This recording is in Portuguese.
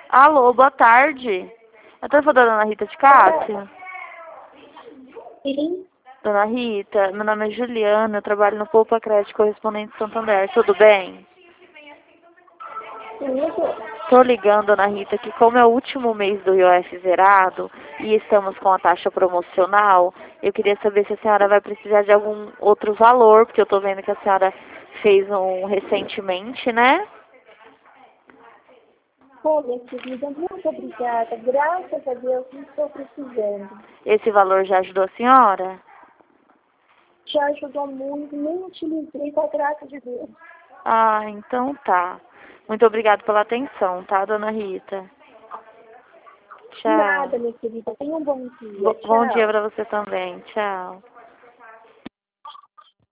Alô, boa tarde. Eu tô falando da Dona Rita de Cássia? Sim, Dona Rita, meu nome é Juliana, eu trabalho no Poupa Crédito Correspondente Santander, tudo bem? tudo. Tô ligando, Dona Rita, que como é o último mês do IOF zerado e estamos com a taxa promocional, eu queria saber se a senhora vai precisar de algum outro valor, porque eu tô vendo que a senhora fez um recentemente, né? Pô, minha querida, muito obrigada. Graças a Deus, não estou precisando. Esse valor já ajudou a senhora? Já ajudou muito, nem utilizei com a graça de Deus. Ah, então tá. Muito obrigada pela atenção, tá, Dona Rita? Tchau. Nada, minha querida. Tenha um bom dia. Bom dia Tchau. pra você também. Tchau.